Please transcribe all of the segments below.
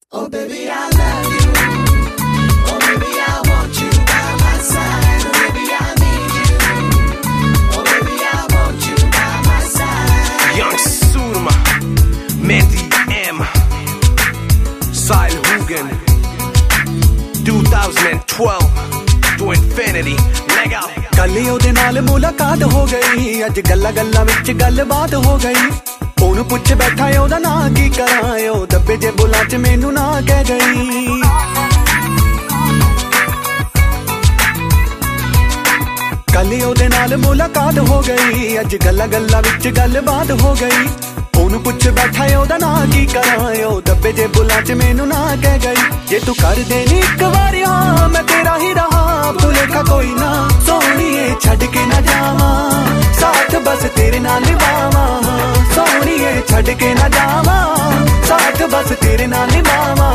Oh baby, I love you. Oh baby, I want you by my side. Oh baby, I need you. Oh baby, I want you by my side. Young Surma, Mehdi M, Sile Hugen, 2012 to infinity. Legal. ਕੱਲੀ ਉਹਦੇ ਨਾਲ ਮੁਲਾਕਾਤ ਹੋ ਗਈ, ਅੱਜ ਗੱਲਾਂ ਗੱਲਾਂ ਵਿੱਚ ਗੱਲਬਾਤ ਹੋ ਗਈ। ਉਹਨੂੰ ਪੁੱਛ ਬੈਠਾ ਉਹਦਾ ਨਾਂ ਕੀ ਕਰਾਂ, ਉਹ ਦੱਬੇ ਜੇ ਬੁੱਲਾਂ 'ਚ ਮੈਨੂੰ ਨਾ ਕਹਿ ਗਈ। ਕੱਲੀ ਉਹਦੇ ਨਾਲ ਮੁਲਾਕਾਤ ਹੋ ਗਈ, ਅੱਜ ਗੱਲਾਂ ਗੱਲਾਂ ਵਿੱਚ ਗੱਲਬਾਤ ਹੋ ਗਈ। ਉਹਨੂੰ ਪੁੱਛ ਬੈਠਾ ਉਹਦਾ ਨਾਂ ਕੀ ਕਰਾਂ, ਉਹ ਦੱਬੇ ਜੇ ਬੁੱਲਾਂ 'ਚ ਮੈਨੂੰ ਨਾ ਕਹਿ ਗਈ। ਜੇ ਤੂੰ ਕਰ ਦੇ ਨੀ ਇੱਕ ਵਾਰੀ ਹਾਂ, ਮੈਂ ਤੇਰਾ ਹੀ ਰਹਾਂ, ਭੁਲੇਖਾ ਕੋਈ ਨਾ ਸੋਹਣੀਏ ਛੱਡ ਕੇ ਨਾ ਜਾਵਾਂ, ਸਾਥ ਬਸ ਤੇਰੇ ਨਾਲ ਨਿਭਾਵਾਂ। ਸੋਹਣੀਏ ਛੱਡ ਕੇ ਨਾ ਜਾਵਾਂ, ਸਾਥ ਬਸ ਤੇਰੇ ਨਾਲ ਨਿਭਾਵਾਂ।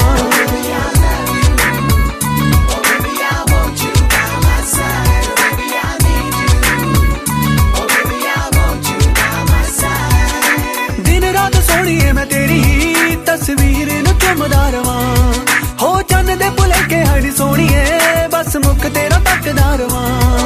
ਸੋਹਣੀਏ ਮੈਂ ਤੇਰੀ ਹੀ ਤਸਵੀਰ ਨੂੰ ਚੁੰਮਦਾ ਰਵਾਂ, ਹੋ ਚੰਨ ਦੇ ਭੁਲੇਖੇ ਹਰ ਸੋਹਣੀਏ ਬਸ ਮੁੱਖ ਤੇਰਾ ਤੱਕਦਾ ਰਵਾਂ।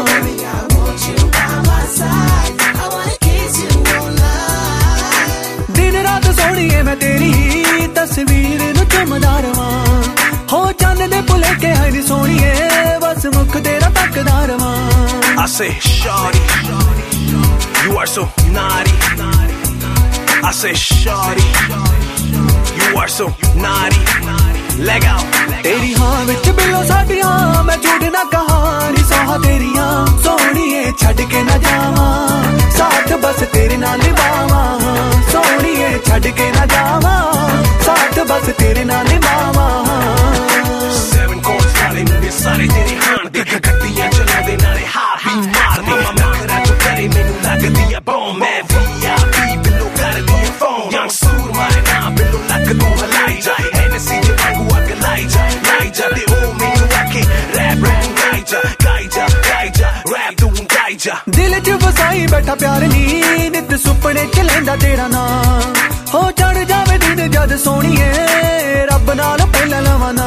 ਦਿਨ ਰਾਤ ਸੋਹਣੀਏ ਮੈਂ ਤੇਰੀ ਹੀ ਤਸਵੀਰ ਨੂੰ ਚੁੰਮਦਾ ਰਵਾਂ, ਹੋ ਚੰਨ ਦੇ ਭੁਲੇਖੇ ਹਰ ਸੋਹਣੀਏ ਬਸ ਮੁੱਖ ਤੇਰਾ ਤੱਕਦਾ ਰਵਾਂ। I say, shawty, you are so naughty. I say, shawty, you are so naughty. Legal. ਤੇਰੀ ਹਾਂ ਵਿੱਚ ਬਿੱਲੋ ਸਾਡੀਆਂ, ਮੈਂ ਝੂਠ ਨਾ ਕਹਾਂ ਨੀ ਸੋਹਾ ਤੇਰੀਆਂ। ਸੋਹਣੀਏ ਛੱਡ ਕੇ ਨਾ ਜਾਵਾਂ, ਸਾਥ ਬਸ ਤੇਰੇ ਨਾਲ ਨਿਭਾਵਾਂ। ਸੋਹਣੀਏ ਛੱਡ ਕੇ ਨਾ ਜਾਵਾਂ, ਸਾਥ ਬਸ ਤੇਰੇ ਨਾਲ ਨਿਭਾਵਾਂ। 7 course ਵਾਲੇ ਮੁੰਡੇ ਸਾਰੇ ਤੇਰੇ ਹਾਣ ਦੇ, ਗੱਡੀਆਂ ਚਲਾਉਂਦੇ ਨਾਲੇ ਹਾਰ ਵੀ ਮਾਰਦੇ। ਮਾਮਾ ਤੇਰਾ ਜੋ ਕਰੇ ਮੈਨੂੰ ਲੱਗਦੀ ਆ ਬੋਮ, ਮੈਂ VIP ਬਿੱਲੋ ਕਰਦੀ ਆ ਫੋਨ। Young Surma ਦੇ ਨਾਂ ਬਿੱਲੋ ਲੱਕ ਤੋਂ ਹਲਾਈ ਜਾ, Hennessy ਦੇ ਵਾਂਗੂ ਅੱਗ ਲਾਈ ਜਾ, ਲਾਈ ਜਾ ਤੇ ਉਹ ਮੈਨੂੰ ਆਖੇ ਰੈਪ ਗਾਈ ਜਾ, ਗਾਈ ਜਾ, ਗਾਈ ਜਾ, ਰੈਪ ਤੂੰ ਗਾਈ ਜਾ। ਦਿਲ 'ਚ ਵਸਾਈ ਬੈਠਾ ਪਿਆਰ ਨੀ, ਨਿੱਤ ਸੁਪਨੇ 'ਚ ਲੈਂਦਾ ਤੇਰਾ ਨਾਂ, ਹੋ ਚੜ ਜਾਵੇ ਦਿਨ ਜਦ ਸੋਹਣੀਏ ਰੱਬ ਨਾਲ ਪਹਿਲਾਂ ਲਵਾਂ ਨਾ।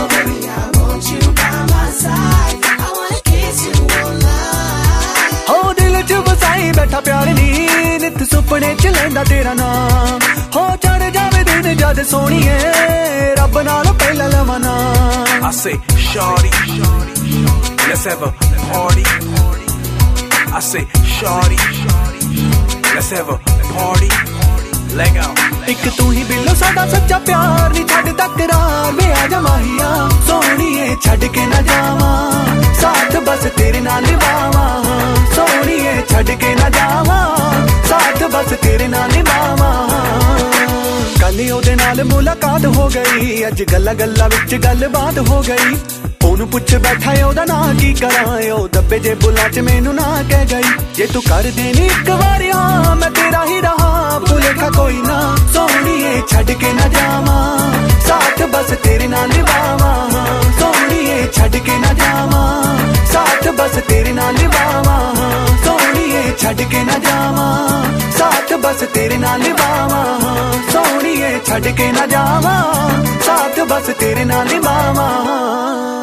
ਹੋ ਦਿਲ 'ਚ ਵਸਾਈ ਬੈਠਾ ਪਿਆਰ ਨੀ, ਨਿੱਤ ਸੁਪਨੇ 'ਚ ਲੈਂਦਾ ਤੇਰਾ ਨਾਂ, ਹੋ ਚੜ ਜਾਵੇ ਦਿਨ ਜਦ ਸੋਹਣੀਏ ਰੱਬ ਨਾਲ ਪਹਿਲਾਂ ਲਵਾਂ ਨਾ। I say, shawty, let's have a party. I say, shawty, let's have a party. Legal. ਇੱਕ ਤੂੰ ਹੀ ਬਿੱਲੋ ਸਾਡਾ ਸੱਚਾ ਪਿਆਰ, ਨੀ ਛੱਡ ਤਕਰਾਰ ਵੇ ਆ ਜਾ ਮਾਹੀਆ। ਸੋਹਣੀਏ ਛੱਡ ਕੇ ਨਾ ਜਾਵਾਂ, ਸਾਥ ਬਸ ਤੇਰੇ ਨਾਲ ਨਿਭਾਵਾਂ। ਸੋਹਣੀਏ ਛੱਡ ਕੇ ਨਾ ਜਾਵਾਂ, ਸਾਥ ਬਸ ਤੇਰੇ ਨਾਲ ਨਿਭਾਵਾਂ। ਕੱਲ ਉਹਦੇ ਨਾਲ ਮੁਲਾਕਾਤ ਹੋ ਗਈ, ਅੱਜ ਗੱਲਾਂ ਗੱਲਾਂ ਵਿੱਚ ਗੱਲਬਾਤ ਹੋ ਗਈ। ਉਹਨੂੰ ਪੁੱਛ ਬੈਠਾ ਉਹਦਾ ਨਾਂ ਕੀ ਕਰਾਂ, ਉਹ ਦੱਬੇ ਜੇ ਬੁੱਲਾਂ 'ਚ ਮੈਨੂੰ ਨਾ ਕਹਿ ਗਈ। ਜੇ ਤੂੰ ਕਰ ਦੇ ਨੀ ਇੱਕ ਵਾਰੀ ਹਾਂ, ਮੈਂ ਤੇਰਾ ਹੀ ਰਹਾਂ, ਭੁਲੇਖਾ ਕੋਈ ਨਾ ਸੋਹਣੀਏ ਛੱਡ ਕੇ ਨਾ ਜਾਵਾਂ, ਸਾਥ ਬਸ ਤੇਰੇ ਨਾਲ ਨਿਭਾਵਾਂ। ਸੋਹਣੀਏ ਛੱਡ ਕੇ ਨਾ ਜਾਵਾਂ, ਸਾਥ ਬਸ ਤੇਰੇ ਨਾਲ ਨਿਭਾਵਾਂ। ਸੋਹਣੀਏ ਛੱਡ ਕੇ ਨਾ ਜਾਵਾਂ, ਸਾਥ ਬਸ ਤੇਰੇ ਨਾਲ ਨਿਭਾਵਾਂ। ਸੋਹਣੀਏ ਛੱਡ ਕੇ ਨਾ ਜਾਵਾਂ, ਸਾਥ ਬਸ ਤੇਰੇ ਨਾਲ ਨਿਭਾਵਾਂ।